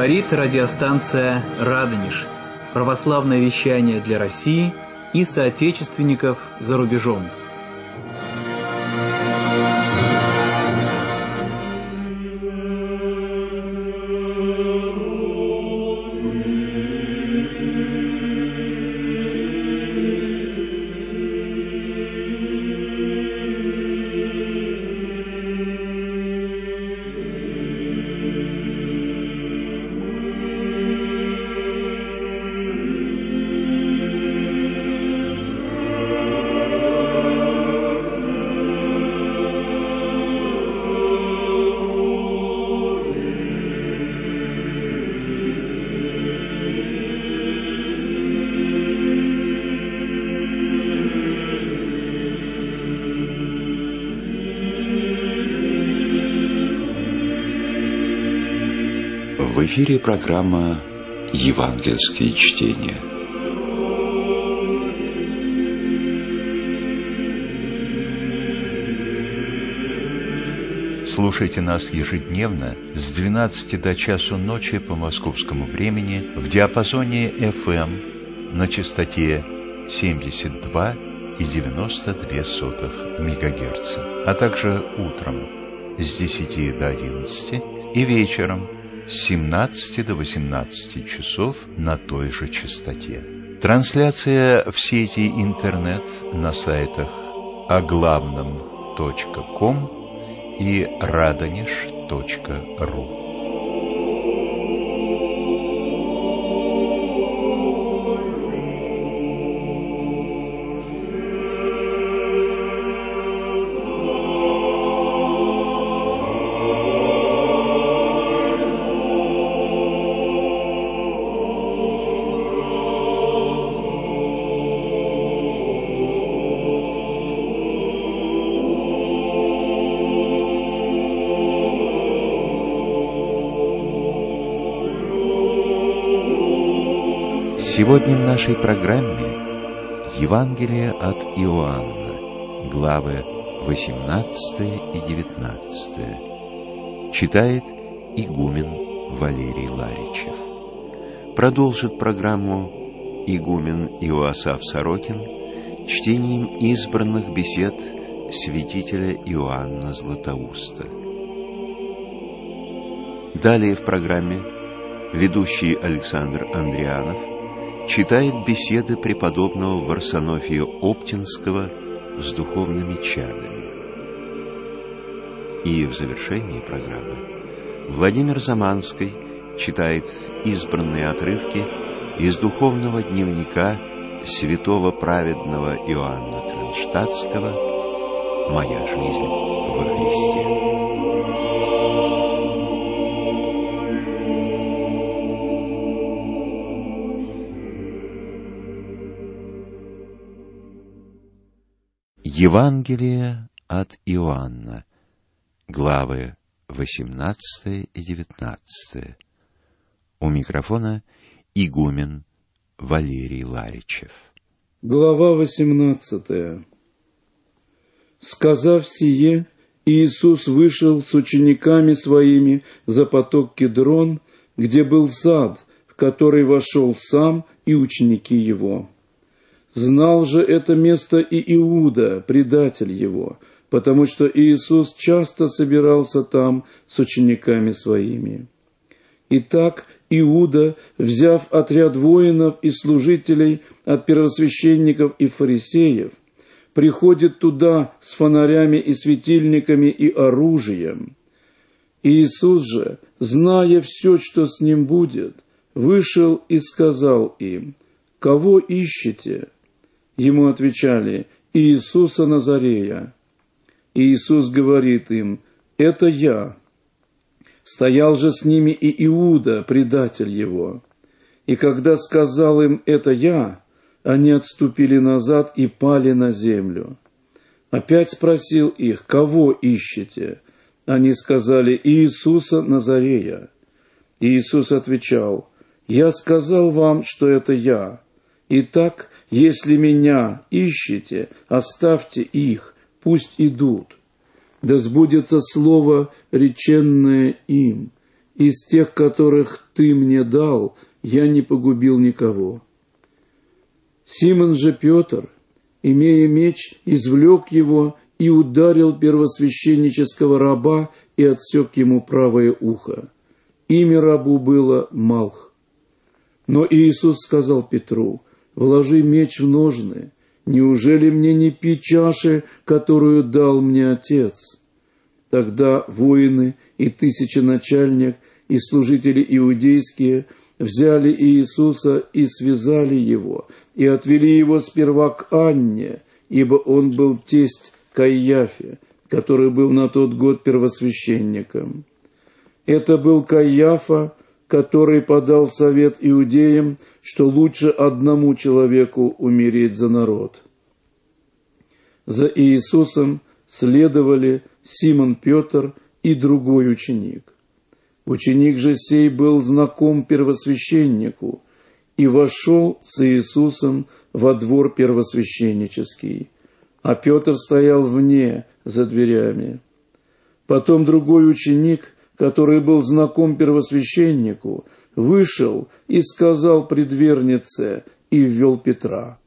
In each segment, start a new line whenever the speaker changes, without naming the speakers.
Говорит радиостанция «Радонеж». Православное вещание для России и соотечественников за рубежом.
В эфире программа «Евангельские чтения».
Слушайте нас ежедневно с 12 до часу ночи по московскому времени в диапазоне FM на частоте 72,92 МГц, а также утром с 10 до 11 и вечером с 17 до 18 часов на той же частоте. Трансляция в сети интернет на сайтах оглавном.ком и radonеж.ру.
Сегодня в нашей программе Евангелие от Иоанна, главы 18 и 19. Читает игумен Валерий Ларичев. Продолжит программу игумен Иоасаф Сорокин чтением избранных бесед святителя Иоанна Златоуста. Далее в программе ведущий Александр Андрианов читает беседы преподобного Варсонофия Оптинского с духовными чадами. И в завершении программы Владимир Заманский читает избранные отрывки из духовного дневника святого праведного Иоанна Кронштадтского «Моя жизнь во Христе». Евангелие от Иоанна, главы 18 и 19. У микрофона игумен Валерий Ларичев.
Глава 18. Сказав сие, Иисус вышел с учениками своими за поток Кедрон, где был сад, в который вошел сам и ученики его. Знал же это место и Иуда, предатель его, потому что Иисус часто собирался там с учениками своими. Итак, Иуда, взяв отряд воинов и служителей от первосвященников и фарисеев, приходит туда с фонарями и светильниками и оружием. Иисус же, зная все, что с ним будет, вышел и сказал им: «Кого ищете?» Ему отвечали: «Иисуса Назарея». Иисус говорит им: «Это я». Стоял же с ними и Иуда, предатель его. И когда сказал им: «Это я», они отступили назад и пали на землю. Опять спросил их: «Кого ищете?» Они сказали: «Иисуса Назарея». Иисус отвечал: «Я сказал вам, что это я. Итак, если меня ищете, оставьте их, пусть идут. Да сбудется слово, реченное им: из тех, которых ты мне дал, я не погубил никого». Симон же Петр, имея меч, извлек его и ударил первосвященнического раба и отсек ему правое ухо. Имя рабу было Малх. Но Иисус сказал Петру: «Вложи меч в ножны. Неужели мне не пить чаши, которую дал мне Отец?» Тогда воины и тысяченачальник и служители иудейские взяли Иисуса и связали его, и отвели его сперва к Анне, ибо он был тесть Каиафе, который был на тот год первосвященником. Это был Каиафа, который подал совет иудеям, что лучше одному человеку умереть за народ. За Иисусом следовали Симон Петр и другой ученик. Ученик же сей был знаком первосвященнику и вошел с Иисусом во двор первосвященнический, а Петр стоял вне, за дверями. Потом другой ученик, который был знаком первосвященнику, вышел и сказал предвернице и ввел Петра.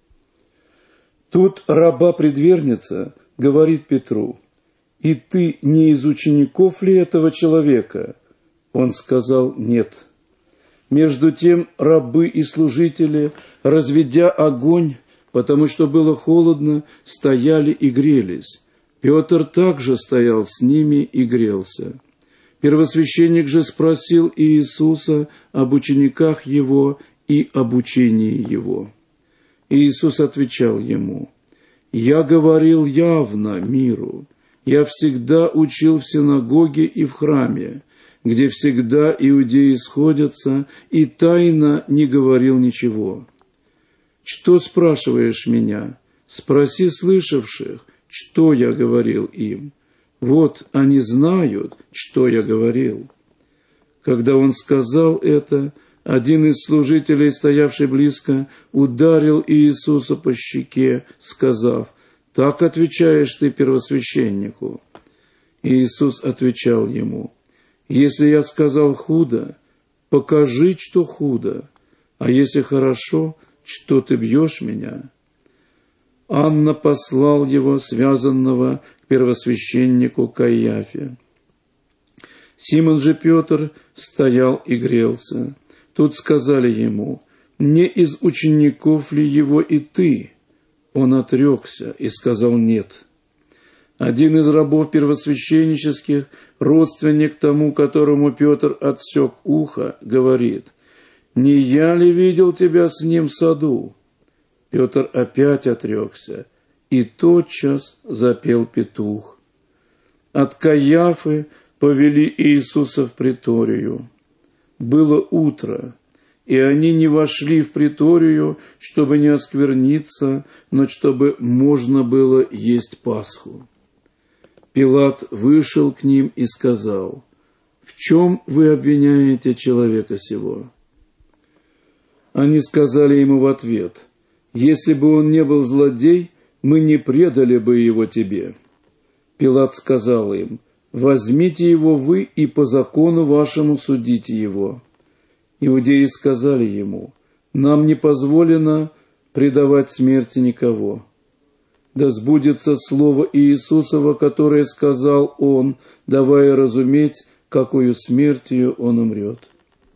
Тут раба-предверница говорит Петру: «И ты не из учеников ли этого человека?» Он сказал: «Нет». Между тем рабы и служители, разведя огонь, потому что было холодно, стояли и грелись. Петр также стоял с ними и грелся. Первосвященник же спросил Иисуса об учениках его и об учении его. Иисус отвечал ему: «Я говорил явно миру. Я всегда учил в синагоге и в храме, где всегда иудеи сходятся, и тайно не говорил ничего. Что спрашиваешь меня? Спроси слышавших, что я говорил им. Вот они знают, что я говорил». Когда он сказал это, один из служителей, стоявший близко, ударил Иисуса по щеке, сказав: «Так отвечаешь ты первосвященнику». Иисус отвечал ему: «Если я сказал худо, покажи, что худо, а если хорошо, что ты бьешь меня?» Анна послал его, связанного, к первосвященнику Каиафе. Симон же Петр стоял и грелся. Тут сказали ему: «Не из учеников ли его и ты?» Он отрекся и сказал: «Нет». Один из рабов первосвященнических, родственник тому, которому Петр отсек ухо, говорит: «Не я ли видел тебя с ним в саду?» Петр опять отрекся, и тотчас запел петух. От Каиафы повели Иисуса в приторию. Было утро, и они не вошли в приторию, чтобы не оскверниться, но чтобы можно было есть Пасху. Пилат вышел к ним и сказал: «В чем вы обвиняете человека сего?» Они сказали ему в ответ: «Если бы он не был злодей, мы не предали бы его тебе». Пилат сказал им: «Возьмите его вы и по закону вашему судите его». Иудеи сказали ему: «Нам не позволено предавать смерти никого. Да сбудется слово Иисусова, которое сказал он, давая разуметь, какою смертью он умрет».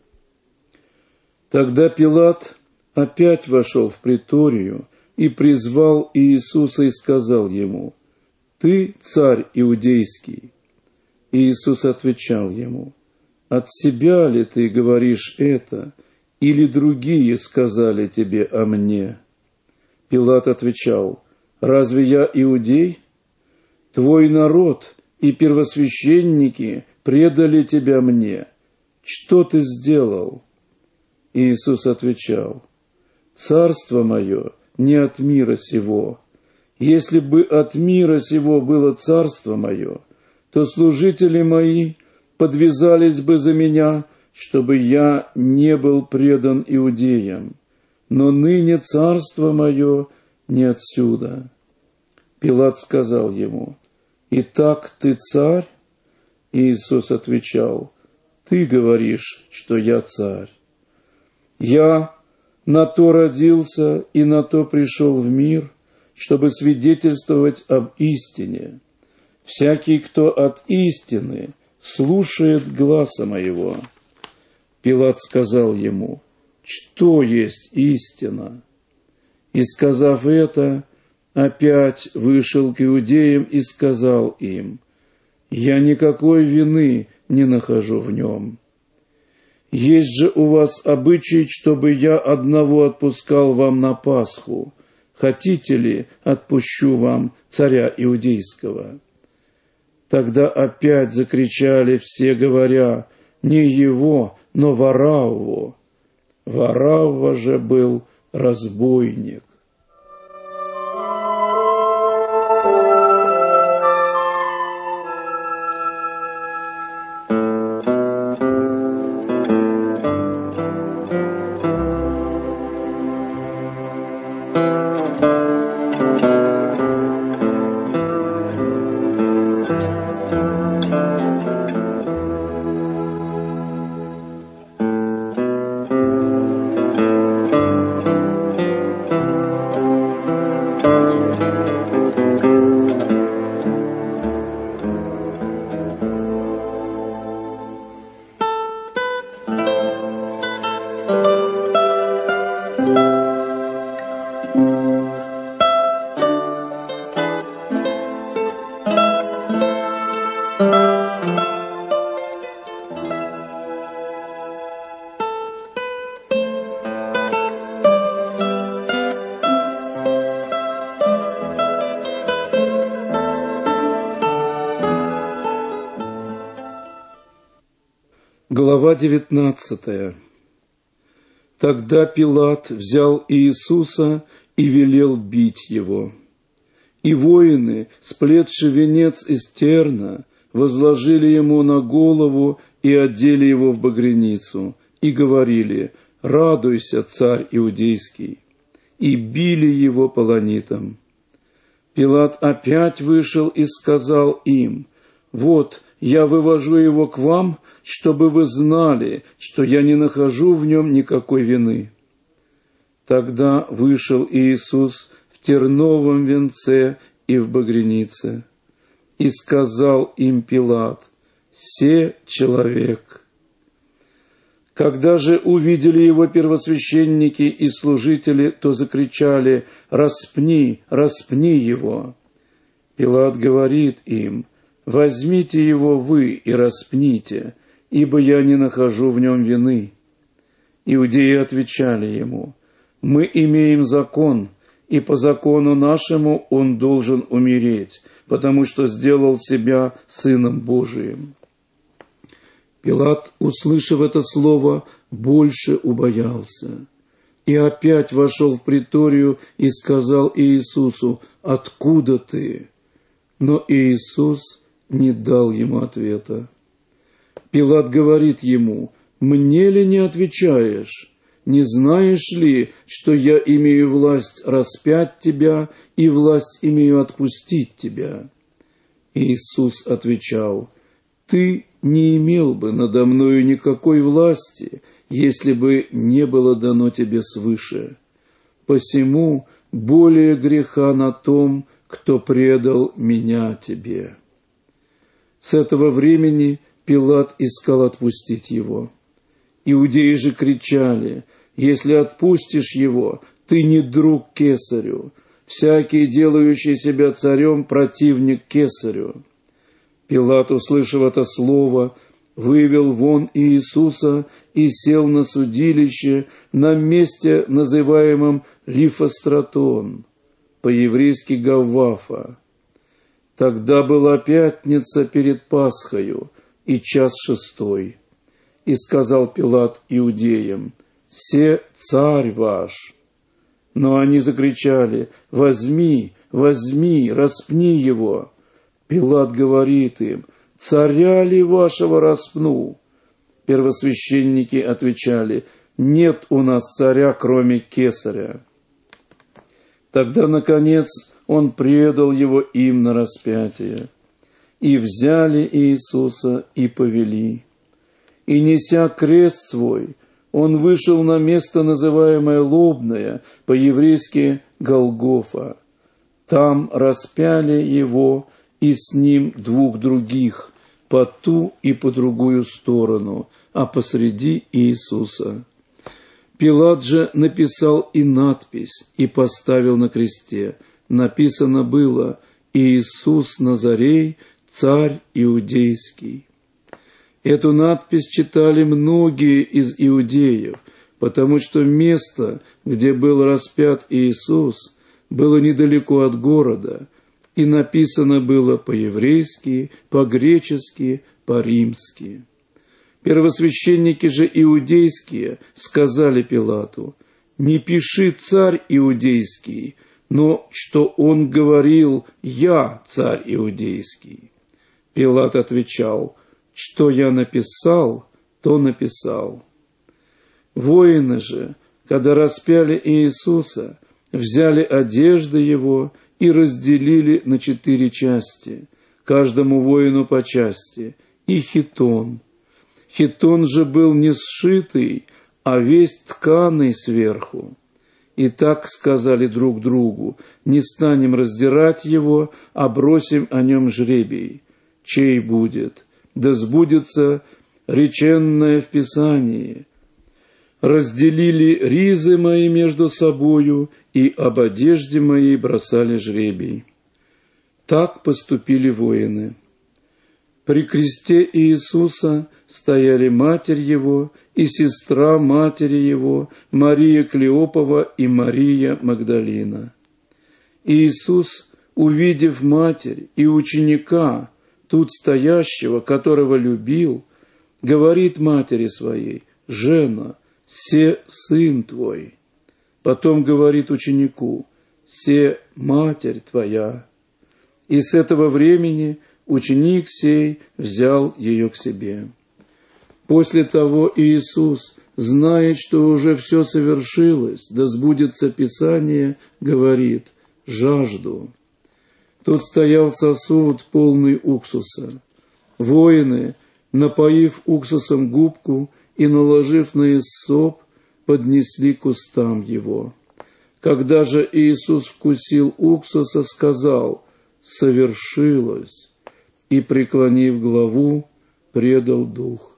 Тогда Пилат опять вошел в приторию и призвал Иисуса и сказал ему: «Ты царь иудейский?» Иисус отвечал ему: «От себя ли ты говоришь это, или другие сказали тебе о мне?» Пилат отвечал: «Разве я иудей? Твой народ и первосвященники предали тебя мне. Что ты сделал?» Иисус отвечал: «Царство мое не от мира сего. Если бы от мира сего было царство мое, то служители мои подвязались бы за меня, чтобы я не был предан иудеям. Но ныне царство мое не отсюда». Пилат сказал ему: «Итак, ты царь?» Иисус отвечал: ты говоришь, что я царь. Я на то родился и на то пришел в мир, чтобы свидетельствовать об истине. Всякий, кто от истины, слушает гласа моего». Пилат сказал ему: «Что есть истина?» И, сказав это, опять вышел к иудеям и сказал им: «Я никакой вины не нахожу в нем. Есть же у вас обычай, чтобы я одного отпускал вам на Пасху. Хотите ли, отпущу вам царя иудейского?» Тогда опять закричали все, говоря: «Не его, но Варавву». Варавва же был разбойник. Глава 19. Тогда Пилат взял Иисуса и велел бить его. И воины, сплетши венец из терна, возложили ему на голову и одели его в багряницу, и говорили: «Радуйся, царь иудейский!» И били его полонитом. Пилат опять вышел и сказал им: «Вот, я вывожу его к вам, чтобы вы знали, что я не нахожу в нем никакой вины». Тогда вышел Иисус в терновом венце и в багрянице, и сказал им Пилат: «Се человек». Когда же увидели его первосвященники и служители, то закричали: «Распни, распни его!» Пилат говорит им: «Возьмите его вы и распните, ибо я не нахожу в нем вины». Иудеи отвечали ему: «Мы имеем закон, и по закону нашему он должен умереть, потому что сделал себя Сыном Божиим». Пилат, услышав это слово, больше убоялся, и опять вошел в приторию и сказал Иисусу: «Откуда ты?» Но Иисус не дал ему ответа. Пилат говорит ему: «Мне ли не отвечаешь? Не знаешь ли, что я имею власть распять тебя и власть имею отпустить тебя?» Иисус отвечал: «Ты не имел бы надо мною никакой власти, если бы не было дано тебе свыше. Посему более греха на том, кто предал меня тебе». С этого времени Пилат искал отпустить его. Иудеи же кричали: «Если отпустишь его, ты не друг кесарю. Всякий, делающий себя царем, противник кесарю». Пилат, услышав это слово, вывел вон Иисуса и сел на судилище на месте, называемом Лифостратон, по-еврейски Гаввафа. Тогда была пятница перед Пасхою и 6:00. И сказал Пилат иудеям: «Се царь ваш». Но они закричали: «Возьми, возьми, распни его». Пилат говорит им: «Царя ли вашего распну?» Первосвященники отвечали: «Нет у нас царя, кроме кесаря». Тогда, наконец, он предал его им на распятие. И взяли Иисуса и повели. И, неся крест свой, он вышел на место, называемое Лобное, по-еврейски Голгофа. Там распяли его и с ним двух других, по ту и по другую сторону, а посреди Иисуса. Пилат же написал и надпись, и поставил на кресте. Написано было: «Иисус Назарей, царь иудейский». Эту надпись читали многие из иудеев, потому что место, где был распят Иисус, было недалеко от города, и написано было по-еврейски, по-гречески, по-римски. Первосвященники же иудейские сказали Пилату: «Не пиши царь иудейский, но что он говорил: я царь иудейский». Пилат отвечал: «Что я написал, то написал». Воины же, когда распяли Иисуса, взяли одежды его и разделили на 4 части, каждому воину по части, и хитон. Хитон же был не сшитый, а весь тканый сверху. И так сказали друг другу: не станем раздирать его, а бросим о нем жребий. Чей будет? Да сбудется реченное в Писании: разделили ризы мои между собою, и об одежде моей бросали жребий. Так поступили воины. При кресте Иисуса стояли матерь его и сестра матери его, Мария Клеопова и Мария Магдалина. Иисус, увидев матерь и ученика, тут стоящего, которого любил, говорит матери своей: «Жена, се сын твой». Потом говорит ученику: «Се матерь твоя». И с этого времени ученик сей взял ее к себе. После того Иисус, зная, что уже все совершилось, да сбудется Писание, говорит: «Жажду». Тут стоял сосуд, полный уксуса. Воины, напоив уксусом губку и наложив на иссоп, поднесли к устам его. Когда же Иисус вкусил уксуса, сказал: «Совершилось», и, преклонив главу, предал дух.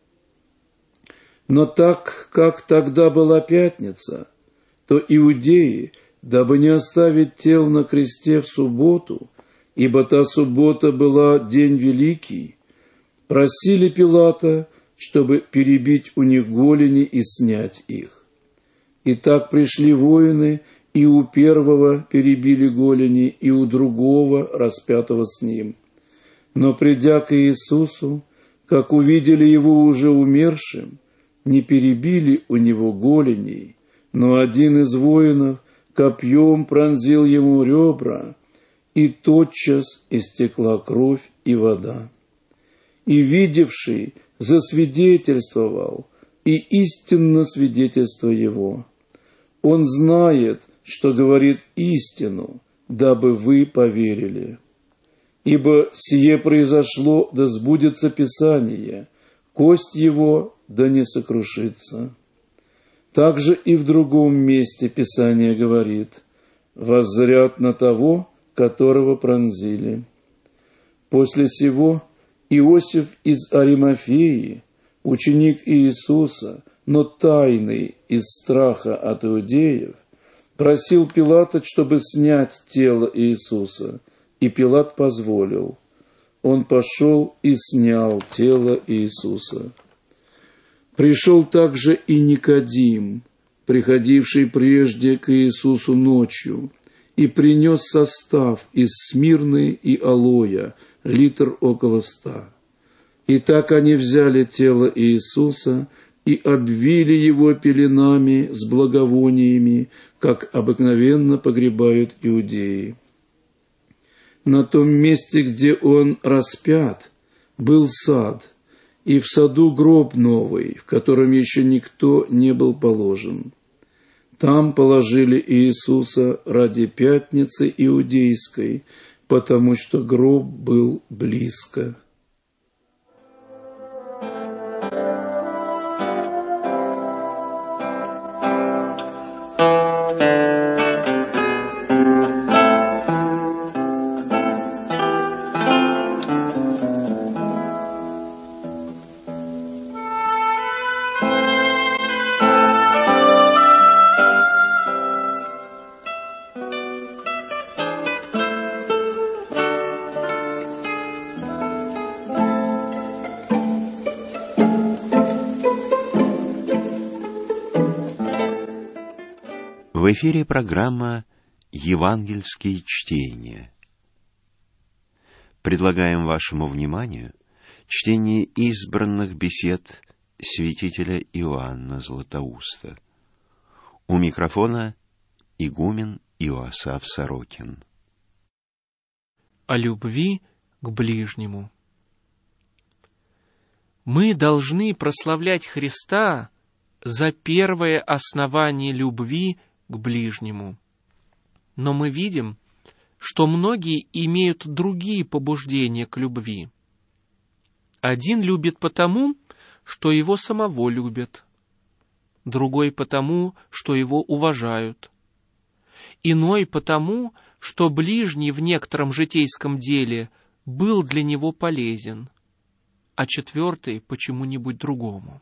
Но так как тогда была пятница, то иудеи, дабы не оставить тел на кресте в субботу, ибо та суббота была день великий, просили Пилата, чтобы перебить у них голени и снять их. И так пришли воины, и у первого перебили голени, и у другого, распятого с ним. Но придя к Иисусу, как увидели его уже умершим, не перебили у него голеней, но один из воинов копьем пронзил ему ребра, и тотчас истекла кровь и вода. И видевший засвидетельствовал, и истинно свидетельство его. Он знает, что говорит истину, дабы вы поверили. Ибо сие произошло, да сбудется Писание: кость его да не сокрушится. Также и в другом месте Писание говорит: воззрят на того, которого пронзили. После сего Иосиф из Аримафеи, ученик Иисуса, но тайный из страха от иудеев, просил Пилата, чтобы снять тело Иисуса, и Пилат позволил. Он пошел и снял тело Иисуса. Пришел также и Никодим, приходивший прежде к Иисусу ночью, и принес состав из смирны и алоя, литр около 100. И так они взяли тело Иисуса и обвили его пеленами с благовониями, как обыкновенно погребают иудеи. На том месте, где он распят, был сад, и в саду гроб новый, в котором еще никто не был положен. Там положили Иисуса ради пятницы иудейской, потому что гроб был близко.
В эфире программа «Евангельские чтения». Предлагаем вашему вниманию чтение избранных бесед святителя Иоанна Златоуста. У микрофона игумен Иоасаф Сорокин.
О любви к ближнему. Мы должны прославлять Христа за первое основание любви к ближнему. Но мы видим, что многие имеют другие побуждения к любви. Один любит потому, что его самого любят, другой потому, что его уважают, иной потому, что ближний в некотором житейском деле был для него полезен, а четвертый почему-нибудь другому.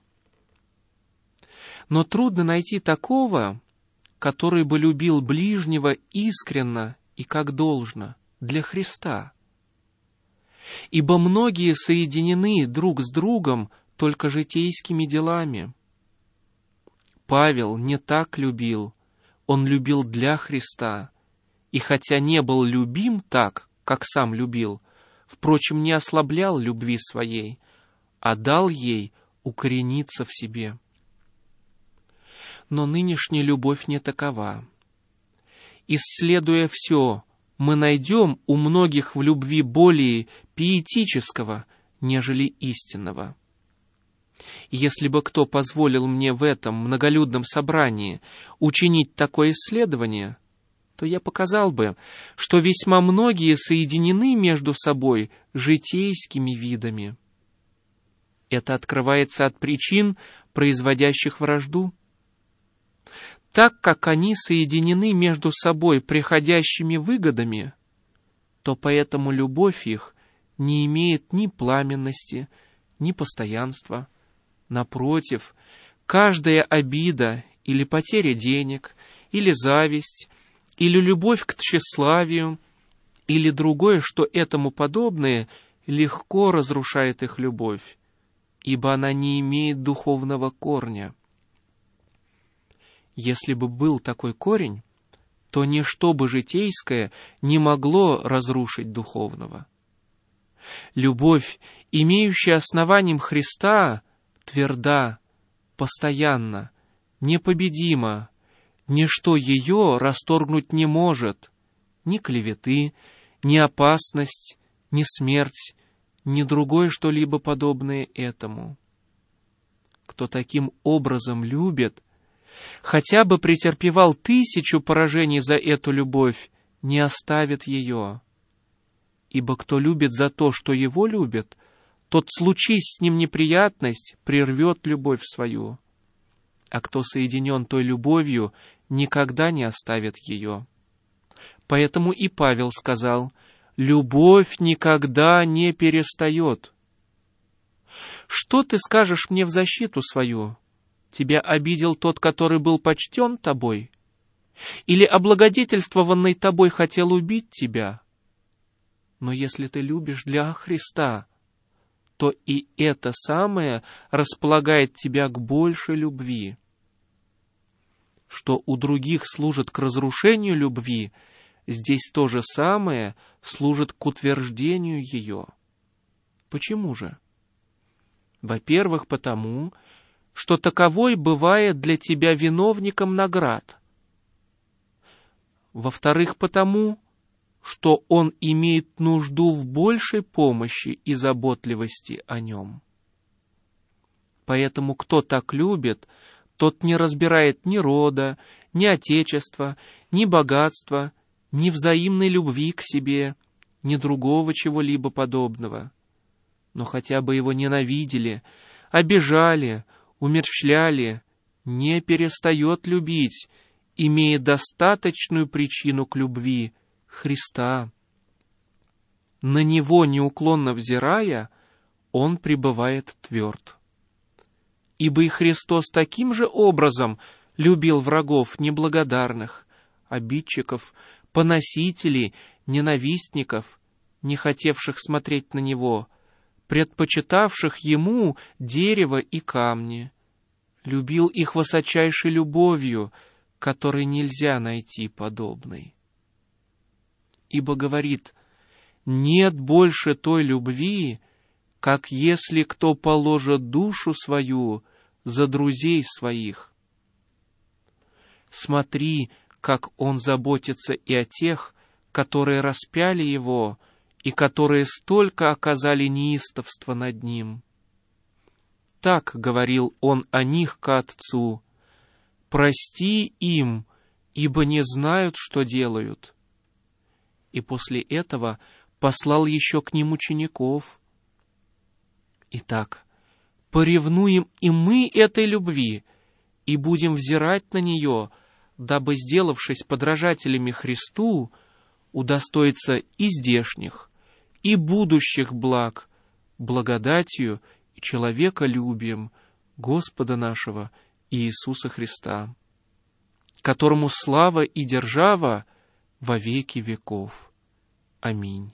Но трудно найти такого, который бы любил ближнего искренно и как должно, для Христа. Ибо многие соединены друг с другом только житейскими делами. Павел не так любил, он любил для Христа, и хотя не был любим так, как сам любил, впрочем, не ослаблял любви своей, а дал ей укорениться в себе. Но нынешняя любовь не такова. Исследуя все, мы найдем у многих в любви более пиетического, нежели истинного. Если бы кто позволил мне в этом многолюдном собрании учинить такое исследование, то я показал бы, что весьма многие соединены между собой житейскими видами. Это открывается от причин, производящих вражду. Так как они соединены между собой приходящими выгодами, то поэтому любовь их не имеет ни пламенности, ни постоянства. Напротив, каждая обида или потеря денег, или зависть, или любовь к тщеславию, или другое, что этому подобное, легко разрушает их любовь, ибо она не имеет духовного корня. Если бы был такой корень, то ничто бы житейское не могло разрушить духовного. Любовь, имеющая основанием Христа, тверда, постоянна, непобедима, ничто ее расторгнуть не может, ни клеветы, ни опасность, ни смерть, ни другое что-либо подобное этому. Кто таким образом любит, хотя бы претерпевал 1000 поражений за эту любовь, не оставит ее. Ибо кто любит за то, что его любят, тот, случись с ним неприятность, прервет любовь свою. А кто соединен той любовью, никогда не оставит ее. Поэтому и Павел сказал: «Любовь никогда не перестает». Что ты скажешь мне в защиту свою? Тебя обидел тот, который был почтен тобой? Или облагодетельствованный тобой хотел убить тебя? Но если ты любишь для Христа, то и это самое располагает тебя к большей любви. Что у других служит к разрушению любви, здесь то же самое служит к утверждению ее. Почему же? Во-первых, потому, что таковой бывает для тебя виновником наград. Во-вторых, потому, что он имеет нужду в большей помощи и заботливости о нем. Поэтому кто так любит, тот не разбирает ни рода, ни отечества, ни богатства, ни взаимной любви к себе, ни другого чего-либо подобного. Но хотя бы его ненавидели, обижали, умерщвляли, не перестает любить, имея достаточную причину к любви — Христа. На Него неуклонно взирая, он пребывает тверд. Ибо и Христос таким же образом любил врагов неблагодарных, обидчиков, поносителей, ненавистников, не хотевших смотреть на Него, предпочитавших Ему дерево и камни. Любил их высочайшей любовью, которой нельзя найти подобной. Ибо говорит: нет больше той любви, как если кто положит душу свою за друзей своих. Смотри, как он заботится и о тех, которые распяли его, и которые столько оказали неистовство над ним. Так говорил он о них ко Отцу: прости им, ибо не знают, что делают. И после этого послал еще к ним учеников. Итак, поревнуем и мы этой любви, и будем взирать на нее, дабы, сделавшись подражателями Христу, удостоиться и здешних, и будущих благ, благодатью и человеколюбием Господа нашего Иисуса Христа, которому слава и держава во веки веков. Аминь.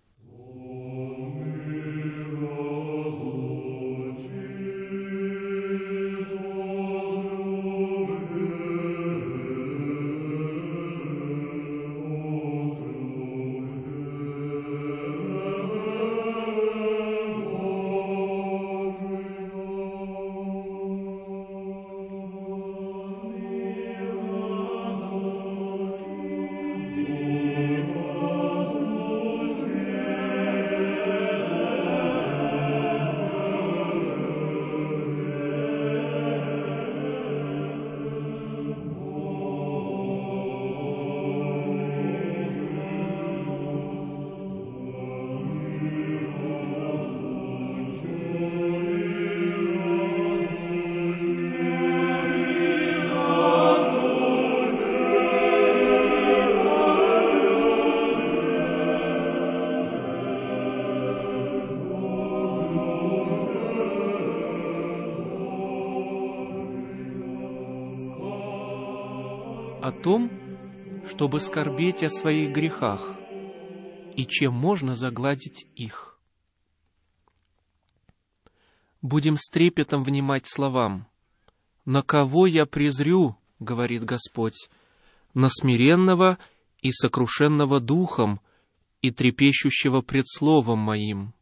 О том, чтобы скорбеть о своих грехах и чем можно загладить их. Будем с трепетом внимать словам: «На кого я презрю, — говорит Господь, — на смиренного и сокрушенного духом и трепещущего пред словом моим».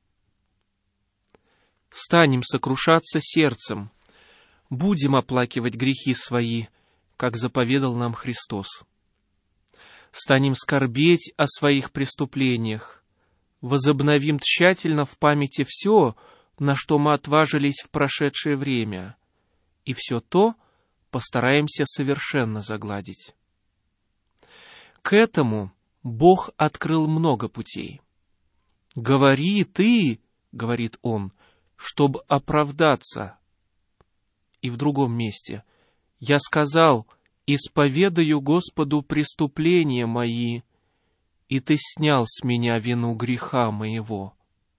Станем сокрушаться сердцем, будем оплакивать грехи свои, как заповедал нам Христос. Станем скорбеть о своих преступлениях, возобновим тщательно в памяти все, на что мы отважились в прошедшее время, и все то постараемся совершенно загладить. К этому Бог открыл много путей. «Говори ты, — говорит Он, — чтобы оправдаться». И в другом месте: «Я сказал: исповедаю Господу преступления мои, и ты снял с меня вину греха моего».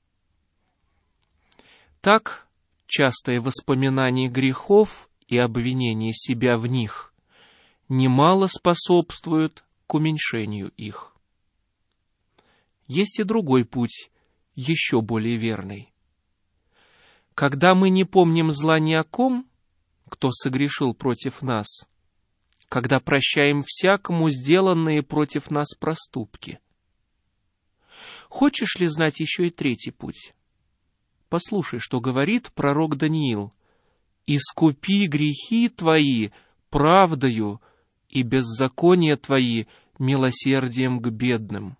Так, частое воспоминание грехов и обвинение себя в них немало способствует к уменьшению их. Есть и другой путь, еще более верный. Когда мы не помним зла ни о ком, кто согрешил против нас, когда прощаем всякому сделанные против нас проступки. Хочешь ли знать еще и третий путь? Послушай, что говорит пророк Даниил: «Искупи грехи твои правдою и беззакония твои милосердием к бедным».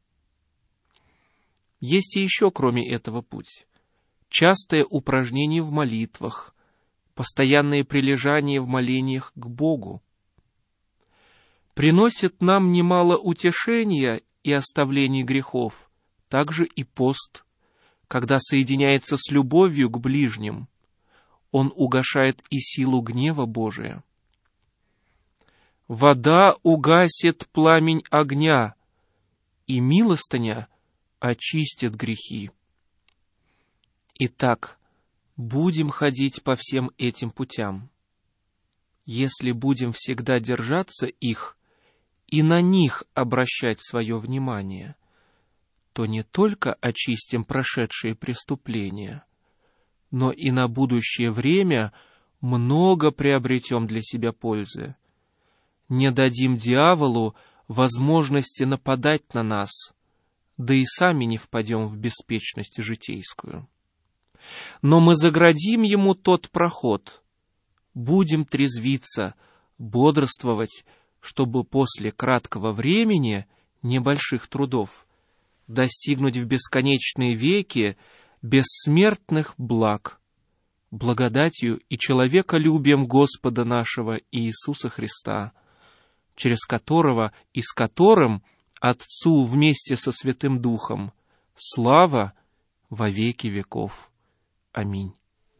Есть и еще, кроме этого, путь. Частое упражнение в молитвах, постоянное прилежание в молениях к Богу. Приносит нам немало утешения и оставлений грехов, также и пост, когда соединяется с любовью к ближним. Он угашает и силу гнева Божия. Вода угасит пламень огня, и милостыня очистит грехи. Итак, будем ходить по всем этим путям. Если будем всегда держаться их и на них обращать свое внимание, то не только очистим прошедшие преступления, но и на будущее время много приобретем для себя пользы. не дадим дьяволу возможности нападать на нас, да и сами не впадем в беспечность житейскую. Но мы заградим ему тот проход, будем трезвиться, бодрствовать, чтобы после краткого времени, небольших трудов, достигнуть в бесконечные веки бессмертных благ, благодатью и человеколюбием Господа нашего Иисуса Христа, через которого и с которым Отцу вместе со Святым Духом слава во веки веков. Аминь.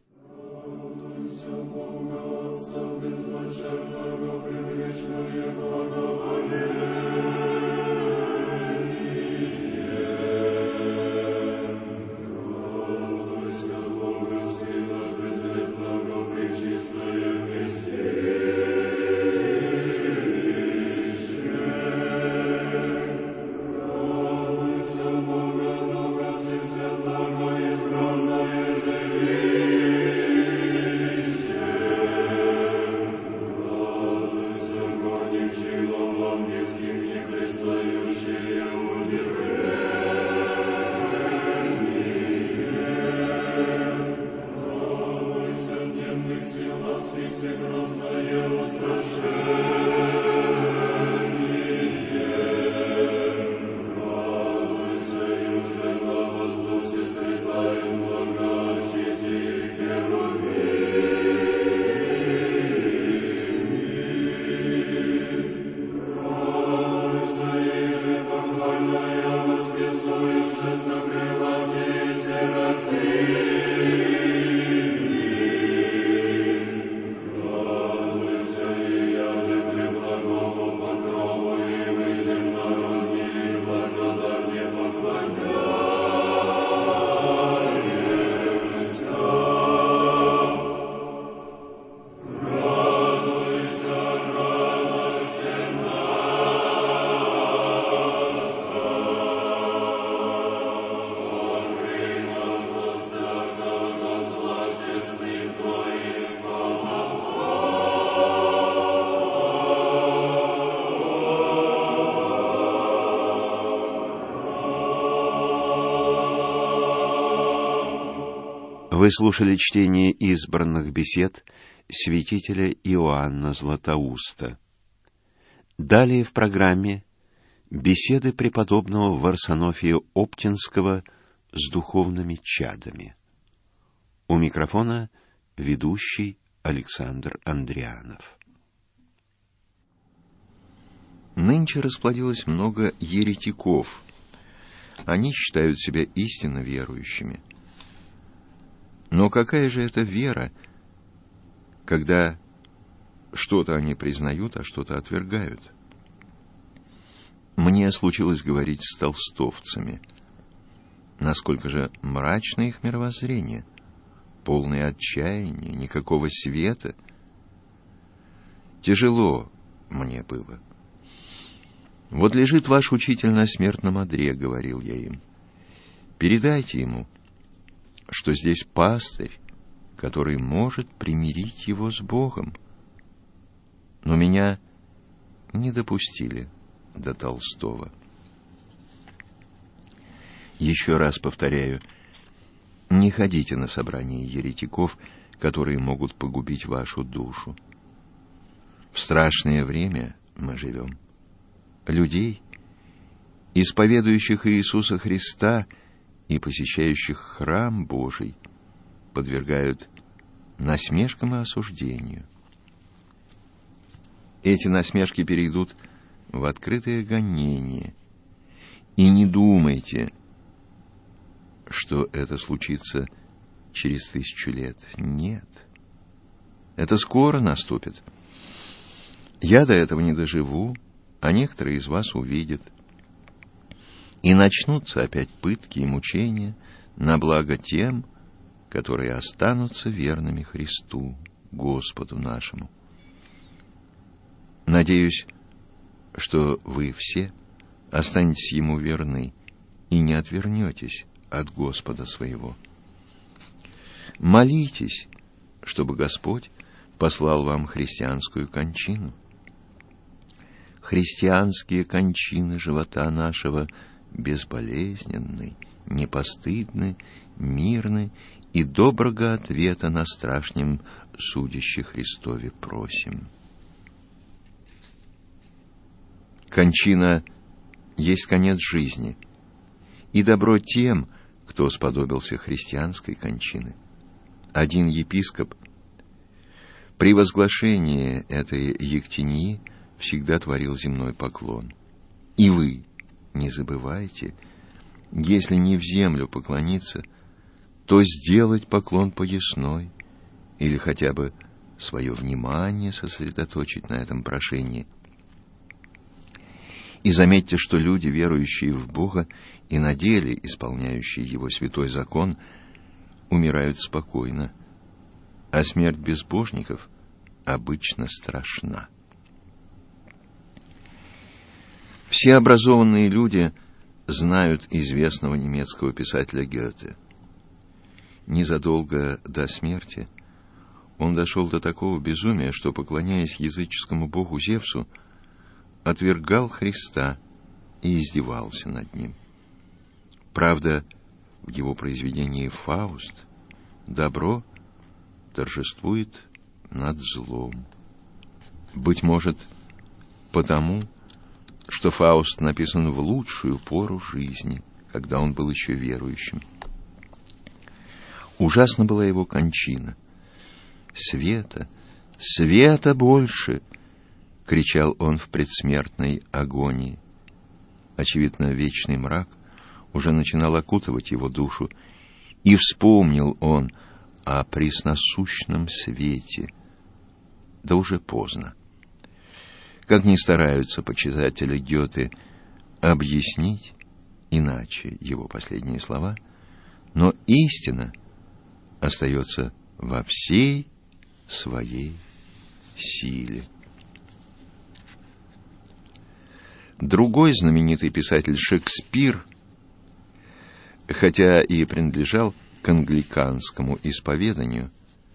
Вы слушали чтение избранных бесед святителя Иоанна Златоуста. Далее в программе беседы преподобного Варсонофия Оптинского с духовными чадами. У микрофона ведущий Александр Андрианов.
Нынче расплодилось много еретиков. Они считают себя истинно верующими. Но какая же это вера, когда что-то они признают, а что-то отвергают? Мне случилось говорить с толстовцами. Насколько же мрачно их мировоззрение, полное отчаяния, никакого света. Тяжело мне было. «Вот лежит ваш учитель на смертном одре», — говорил я им. «Передайте ему, что здесь пастырь, который может примирить его с Богом». Но меня не допустили до Толстого. Еще раз повторяю, не ходите на собрания еретиков, которые могут погубить вашу душу. В страшное время мы живем. Людей, исповедующих Иисуса Христа и посещающих храм Божий, подвергают насмешкам и осуждению. Эти насмешки перейдут в открытое гонение. И не думайте, что это случится через 1000 лет. Нет. Это скоро наступит. Я до этого не доживу, а некоторые из вас увидят. И начнутся опять пытки и мучения на благо тем, которые останутся верными Христу, Господу нашему. Надеюсь, что вы все останетесь Ему верны и не отвернетесь от Господа своего. Молитесь, чтобы Господь послал вам христианскую кончину.
христианские кончины живота нашего безболезненны, непостыдны, мирны, и доброго ответа на страшнем судище Христове просим. Кончина есть конец жизни, и добро тем, кто сподобился христианской кончины. Один епископ при возглашении этой ектении всегда творил земной поклон. И вы не забывайте, если не в землю поклониться, то сделать поклон поясной, или хотя бы свое внимание сосредоточить на этом прошении. И заметьте, что люди, верующие в Бога и на деле исполняющие Его святой закон, умирают спокойно, а смерть безбожников обычно страшна. Все образованные люди знают известного немецкого писателя Гёте. Незадолго до смерти он дошел до такого безумия, что, поклоняясь языческому богу Зевсу, отвергал Христа и издевался над ним. Правда, в его произведении «Фауст» добро торжествует над злом. Быть может, потому, что Фауст написан в лучшую пору жизни, когда он был еще верующим. Ужасна была его кончина. «Света, света больше!» — кричал он в предсмертной агонии. Очевидно, вечный мрак уже начинал окутывать его душу, и вспомнил он о пресносущном свете. Да уже поздно. Как ни стараются почитатели Гёте объяснить иначе его последние слова, но истина остается во всей своей силе. Другой знаменитый писатель Шекспир, хотя и принадлежал к англиканскому исповеданию,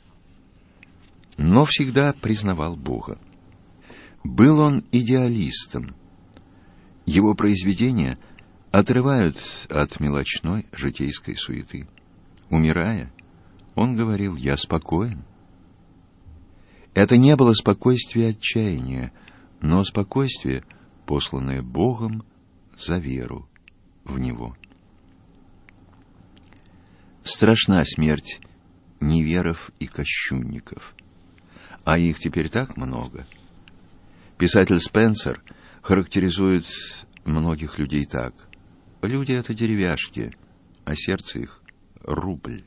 но всегда признавал Бога. Был он идеалистом. Его произведения отрывают от мелочной житейской суеты. Умирая, он говорил: «Я спокоен». Это не было спокойствие отчаяния, но спокойствие, посланное Богом за веру в Него. Страшна смерть неверов и кощунников, а их теперь так много. Писатель Спенсер характеризует многих людей так: люди — это деревяшки, а сердце их — рубль.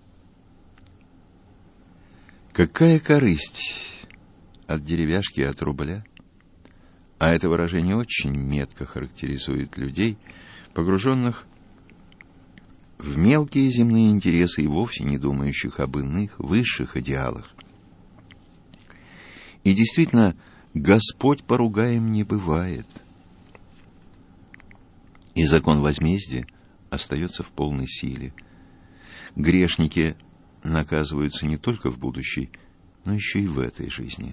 Какая корысть от деревяшки и от рубля? А это выражение очень метко характеризует людей, погруженных в мелкие земные интересы и вовсе не думающих об иных, высших идеалах. И действительно, Господь поругаем не бывает. И закон возмездия остается в полной силе. Грешники наказываются не только в будущей, но еще и в этой жизни.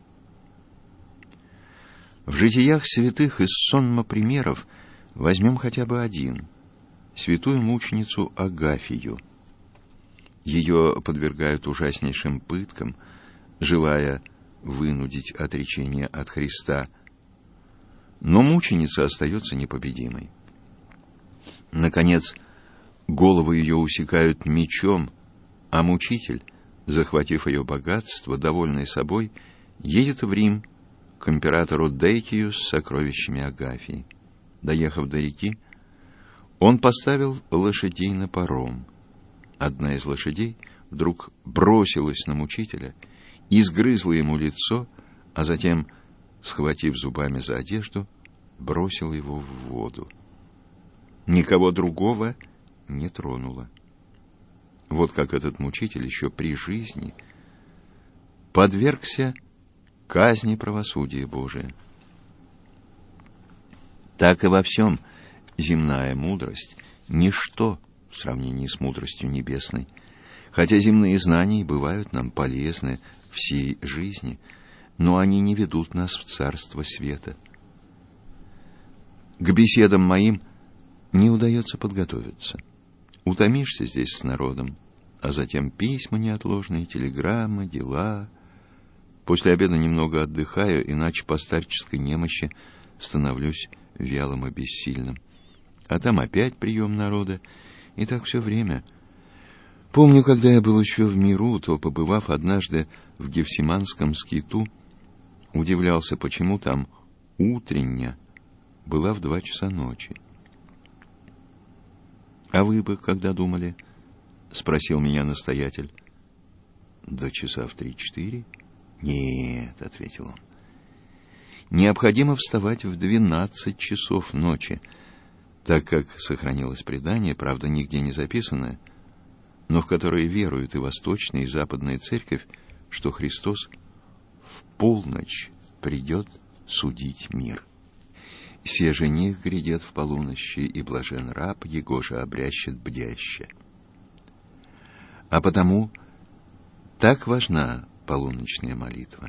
В житиях святых из сонма примеров возьмем хотя бы один — святую мученицу Агафию. Ее подвергают ужаснейшим пыткам, желая вынудить отречение от Христа, но мученица остается непобедимой. Наконец, голову ее усекают мечом, а мучитель, захватив ее богатство, довольный собой, едет в Рим к императору Декию с сокровищами Агафии. Доехав до реки, он поставил лошадей на паром. Одна из лошадей вдруг бросилась на мучителя и сгрызла ему лицо, а затем, схватив зубами за одежду, бросила его в воду. Никого другого не тронула. Вот как этот мучитель еще при жизни подвергся казни правосудия Божия. Так и во всем земная мудрость — ничто в сравнении с мудростью небесной. Хотя земные знания бывают нам полезны всей жизни, но они не ведут нас в царство света. К беседам моим не удается подготовиться. Утомишься здесь с народом, а затем письма неотложные, телеграммы, дела. После обеда немного отдыхаю, иначе по старческой немощи становлюсь вялым и бессильным. А там опять прием народа, и так все время. Помню, когда я был еще в миру, то, побывав однажды в Гефсиманском скиту, удивлялся, почему там утренняя была в 2 часа ночи. «А вы бы когда думали?» — спросил меня настоятель. «До часа в 3-4?» «Нет», — ответил он. «Необходимо вставать в 12 часов ночи, так как сохранилось предание, правда, нигде не записанное, но в которое веруют и Восточная, и Западная Церковь, что Христос в полночь придет судить мир. Се жених грядет в полунощи, и блажен раб, его же обрящет бдяще». А потому так важна полуночная молитва.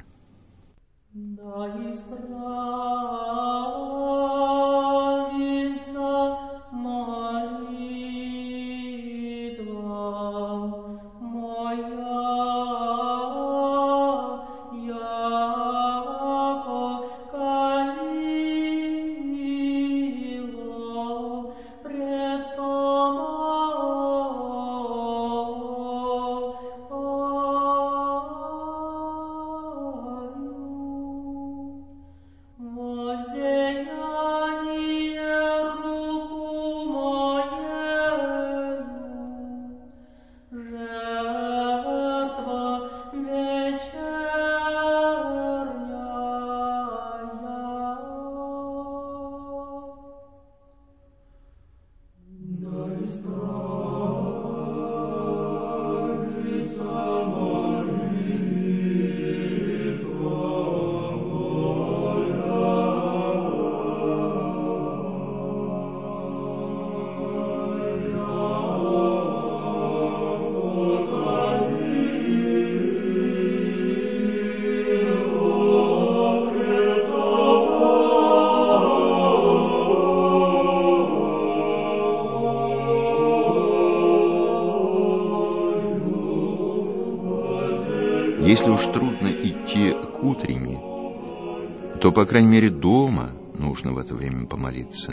Если уж трудно идти к утренне, то, по крайней мере, дома нужно в это время помолиться.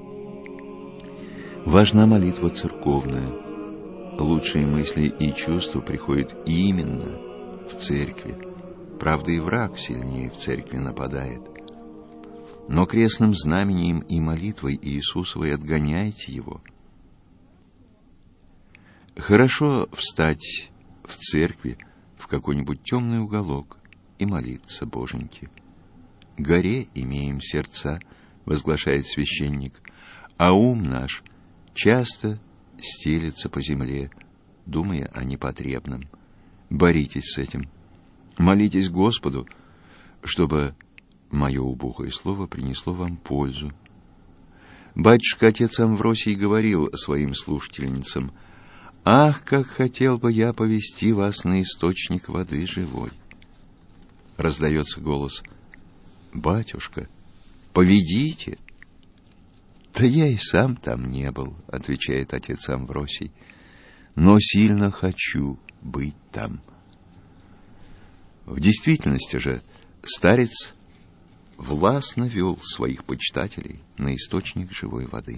Важна молитва церковная. Лучшие мысли и чувства приходят именно в церкви. Правда, и враг сильнее в церкви нападает. Но крестным знамением и молитвой Иисусовой отгоняйте его. Хорошо встать в церкви, в какой-нибудь темный уголок и молиться Боженьки. «Горе имеем сердца», — возглашает священник, «а ум наш часто стелется по земле, думая о непотребном». Боритесь с этим. Молитесь Господу, чтобы мое убогое слово принесло вам пользу. Батюшка отец Амвросий говорил своим слушательницам: «Ах, как хотел бы я повести вас на источник воды живой!» Раздается голос: «Батюшка, поведите!» «Да я и сам там не был», — отвечает отец Амвросий, «но сильно хочу быть там». В действительности же старец властно вел своих почитателей на источник живой воды.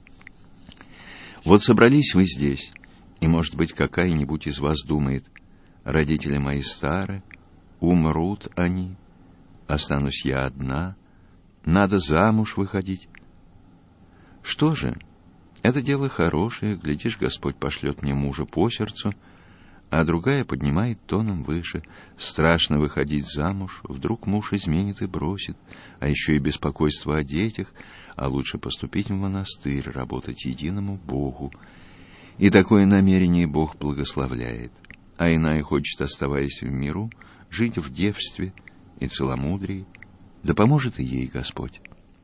Вот собрались вы здесь, и, может быть, какая-нибудь из вас думает: родители мои стары, умрут они, останусь я одна, надо замуж выходить. Что же, это дело хорошее, глядишь, Господь пошлет мне мужа по сердцу. А другая поднимает тоном выше: страшно выходить замуж, вдруг муж изменит и бросит, а еще и беспокойство о детях, а лучше поступить в монастырь, работать единому Богу. И такое намерение Бог благословляет, а иная хочет, оставаясь в миру, жить в девстве и целомудрии, да поможет и ей Господь.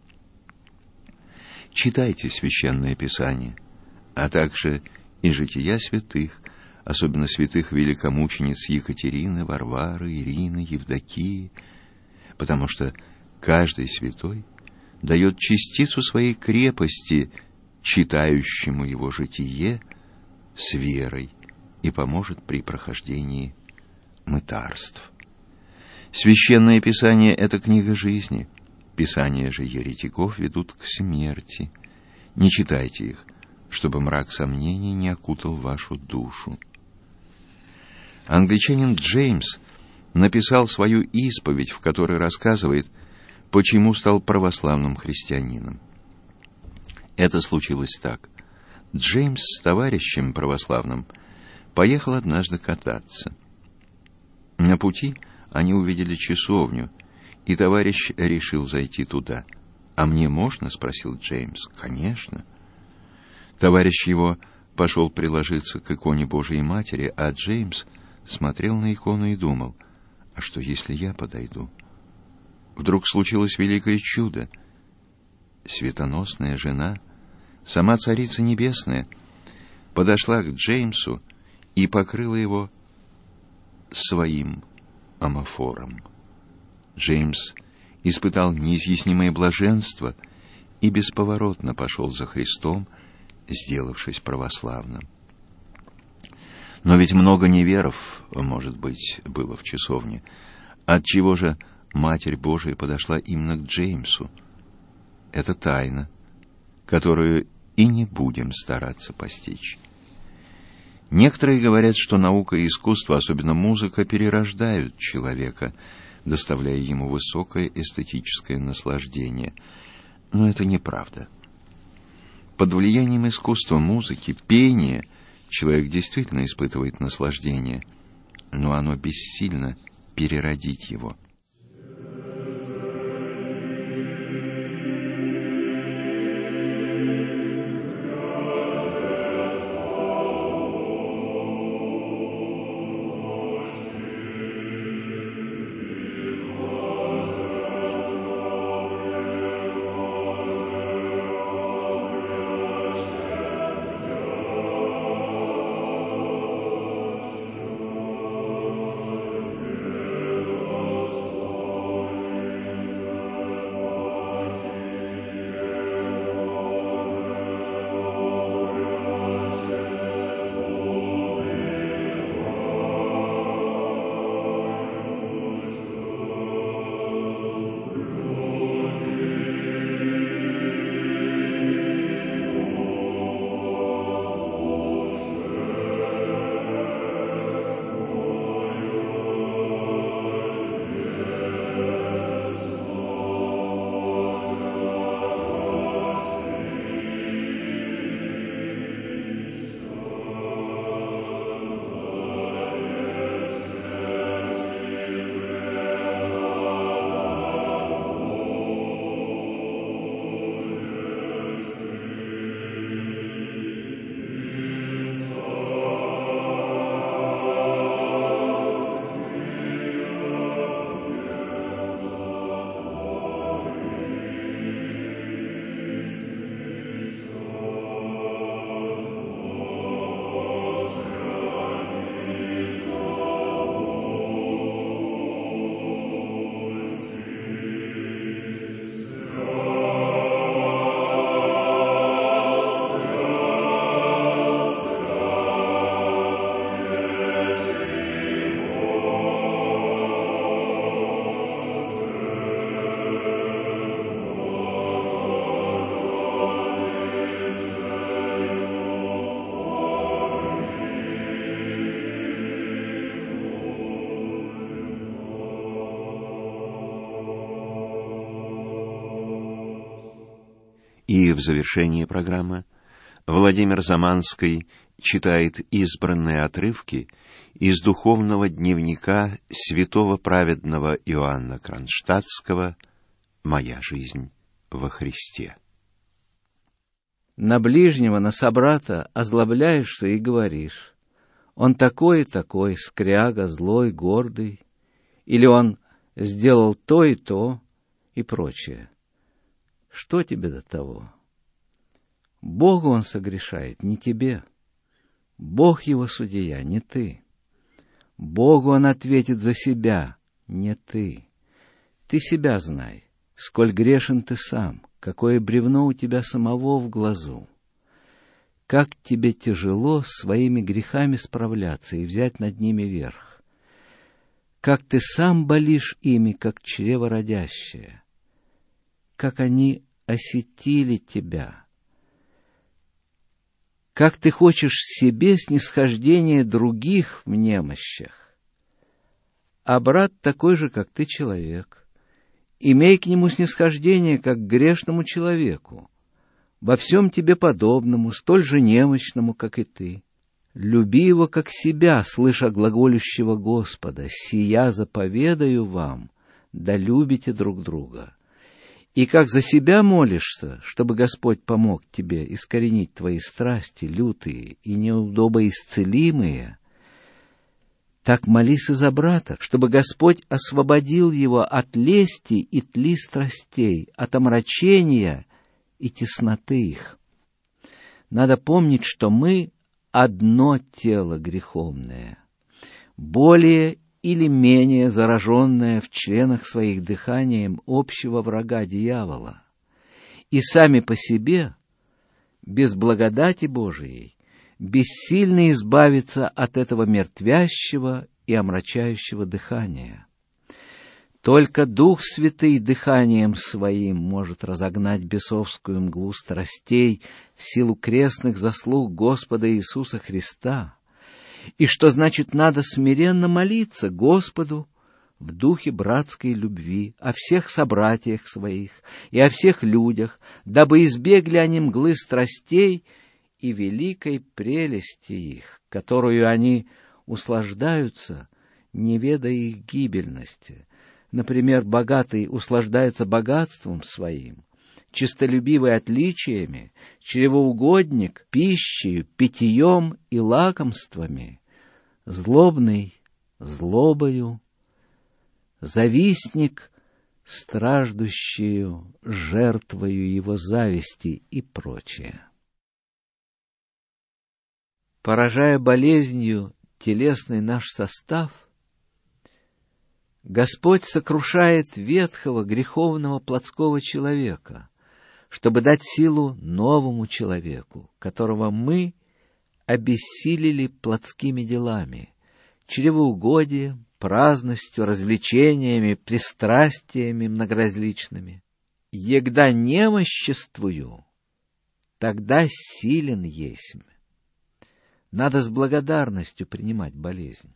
Читайте Священное Писание, а также и жития святых, особенно святых великомучениц Екатерины, Варвары, Ирины, Евдокии, потому что каждый святой дает частицу своей крепости читающему его житие с верой и поможет при прохождении мытарств. Священное Писание — это книга жизни, Писания же еретиков ведут к смерти. Не читайте их, чтобы мрак сомнений не окутал вашу душу. Англичанин Джеймс написал свою исповедь, в которой рассказывает, почему стал православным христианином. Это случилось так. Джеймс с товарищем православным поехал однажды кататься. На пути они увидели часовню, и товарищ решил зайти туда. «А мне можно?» — спросил Джеймс. «Конечно». Товарищ его пошел приложиться к иконе Божией Матери, а Джеймс смотрел на икону и думал: «А что, если я подойду?» Вдруг случилось великое чудо. Светоносная жена, сама Царица Небесная, подошла к Джеймсу и покрыла его своим амофором. Джеймс испытал неизъяснимое блаженство и бесповоротно пошел за Христом, сделавшись православным. Но ведь много неверов, может быть, было в часовне. Отчего же Матерь Божия подошла именно к Джеймсу? Это тайна, которую и не будем стараться постичь. Некоторые говорят, что наука и искусство, особенно музыка, перерождают человека, доставляя ему высокое эстетическое наслаждение. Но это неправда. Под влиянием искусства, музыки, пения человек действительно испытывает наслаждение, но оно бессильно переродить его. И в завершении программы Владимир Заманский читает избранные отрывки из духовного дневника святого праведного Иоанна Кронштадтского «Моя жизнь во Христе».
На ближнего, на собрата озлобляешься и говоришь: он такой и такой, скряга, злой, гордый, или он сделал то и то, и прочее. Что тебе до того? Богу он согрешает, не тебе. Бог его судья, не ты. Богу он ответит за себя, не ты. Ты себя знай, сколь грешен ты сам. какое бревно у тебя самого в глазу. Как тебе тяжело с своими грехами справляться и взять над ними верх. Как ты сам болишь ими, как чрево родящее. Как они осетили тебя. Как ты хочешь себе снисхождения других в немощах. А брат такой же, как ты, человек. Имей к нему снисхождение, как к грешному человеку, во всем тебе подобному, столь же немощному, как и ты. Люби его, как себя, слыша глаголющего Господа, сия заповедаю вам, да любите друг друга. И как за себя молишься, чтобы Господь помог тебе искоренить твои страсти, лютые и неудобоисцелимые, так молись и за брата, чтобы Господь освободил его от лести и тли страстей, от омрачения и тесноты их. Надо помнить, что мы одно тело греховное, более или менее зараженное в членах своих дыханием общего врага дьявола, и сами по себе, без благодати Божией, бессильны избавиться от этого мертвящего и омрачающего дыхания. Только Дух Святый дыханием Своим может разогнать бесовскую мглу страстей в силу крестных заслуг Господа Иисуса Христа, и что значит надо смиренно молиться Господу в духе братской любви о всех собратьях своих и о всех людях, дабы избегли они мглы страстей и великой прелести их, которую они услаждаются, не ведая их гибельности. Например, богатый услаждается богатством своим, честолюбивый отличиями, чревоугодник пищей, питьем и лакомствами, злобный злобою, завистник страждущую жертвою его зависти и прочее. Поражая болезнью телесный наш состав, Господь сокрушает ветхого греховного плотского человека, чтобы дать силу новому человеку, которого мы обессилили плотскими делами, чревоугодием, праздностью, развлечениями, пристрастиями многоразличными. Егда немоществую, тогда силен есмь. Надо с благодарностью принимать болезнь.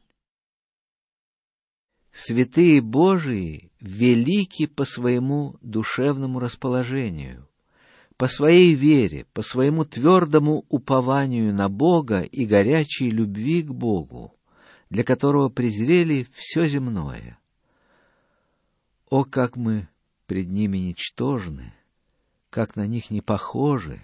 Святые Божии велики по своему душевному расположению, по своей вере, по своему твердому упованию на Бога и горячей любви к Богу, для которого презрели все земное. О, как мы пред ними ничтожны, как на них не похожи!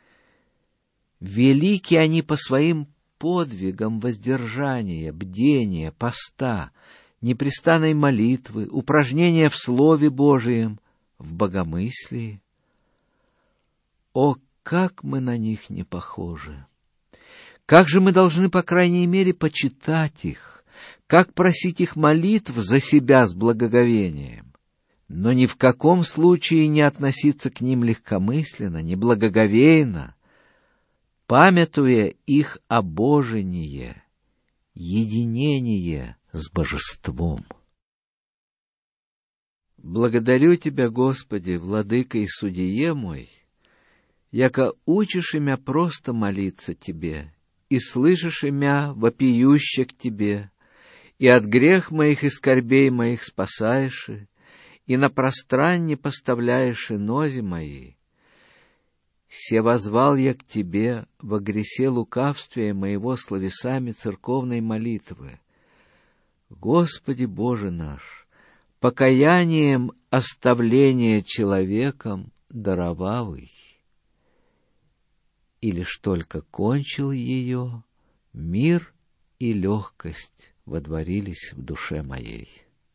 Велики они по своим подвигам воздержания, бдения, поста, непрестанной молитвы, упражнения в Слове Божием, в богомыслии. О, как мы на них не похожи! Как же мы должны, по крайней мере, почитать их, как просить их молитв за себя с благоговением, но ни в каком случае не относиться к ним легкомысленно, неблагоговейно, памятуя их обожение, единение с Божеством. Благодарю Тебя, Господи, Владыка и Судие мой, яко учишь имя просто молиться Тебе, и слышишь имя вопиюще к Тебе, и от грех моих и скорбей моих спасаешь, и на пространне поставляешь нози мои. Се возвал я к Тебе во гресе лукавствия моего словесами церковной молитвы. Господи Боже наш, покаянием оставления человеком даровавый. И лишь только кончил ее, мир и легкость водворились в душе моей.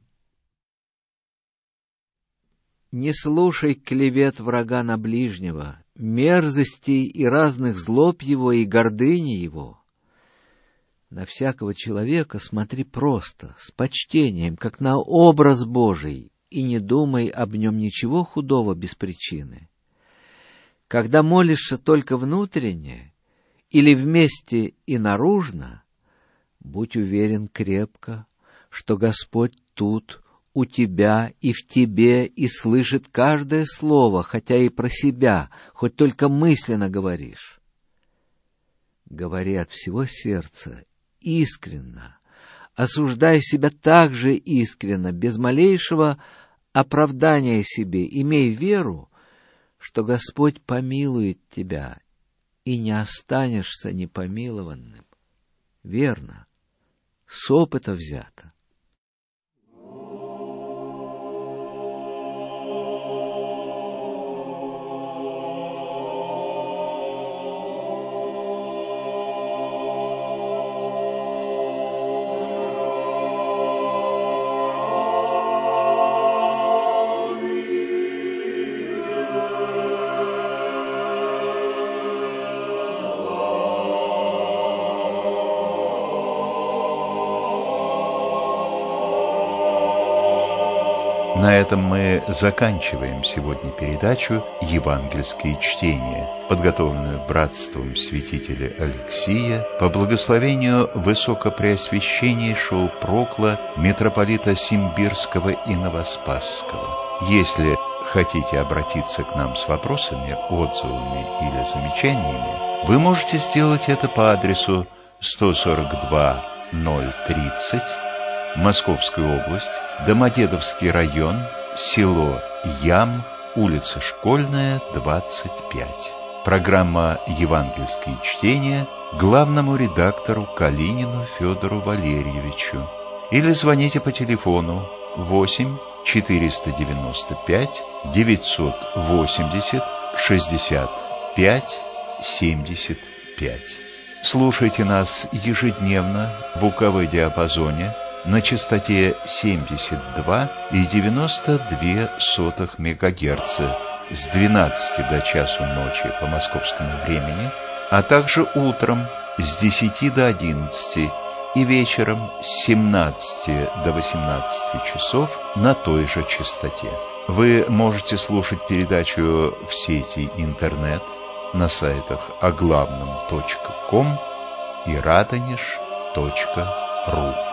Не слушай клевет врага на ближнего, мерзостей и разных злоб его и гордыни его. На всякого человека смотри просто, с почтением, как на образ Божий, и не думай об нем ничего худого без причины. Когда молишься только внутренне или вместе и наружно, будь уверен крепко, что Господь тут, у тебя и в тебе, и слышит каждое слово, хотя и про себя, хоть только мысленно говоришь. Говори от всего сердца, искренно, осуждай себя также искренно, без малейшего оправдания себе, имей веру, что Господь помилует тебя, и не останешься непомилованным. Верно, с опыта взято.
На этом мы заканчиваем сегодня передачу «Евангельские чтения», подготовленную братством святителя Алексия по благословению высокопреосвященнейшего прокла митрополита Симбирского и Новоспасского. Если хотите обратиться к нам с вопросами, отзывами или замечаниями, вы можете сделать это по адресу 142-030, Московская область, Домодедовский район, село Ям, улица Школьная, 25. Программа «Евангельские чтения» главному редактору Калинину Федору Валерьевичу. Или звоните по телефону 8 495 980 65 75. Слушайте нас ежедневно в УКВ-диапазоне на частоте 72,92 МГц с 12 до часу ночи по московскому времени, а также утром с 10 до 11 и вечером с 17 до 18 часов на той же частоте. Вы можете слушать передачу в сети интернет на сайтах оглавном.ком и радонеж.ру.